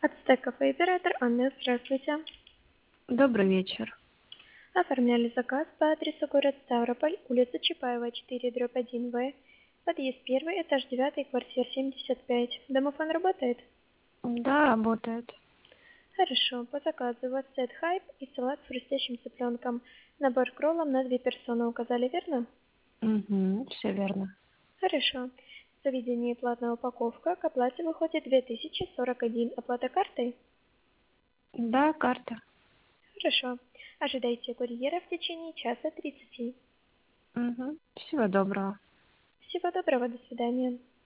Ацтек кафе оператор Анна, здравствуйте. Добрый вечер. Оформляли заказ по адресу город Ставрополь, улица Чапаева, 4/1В, подъезд 1, этаж 9, квартира 75. Домофон работает? Да, работает. Хорошо, по заказу у вас сет хайп и салат с хрустящим цыпленком. Набор к роллам на 2 персоны указали, верно? Угу, все верно. Хорошо. В заведении платная упаковка, к оплате выходит 2041. Оплата картой? Да, карта. Хорошо. Ожидайте курьера в течение часа 30. Угу. Всего доброго. Всего доброго, до свидания.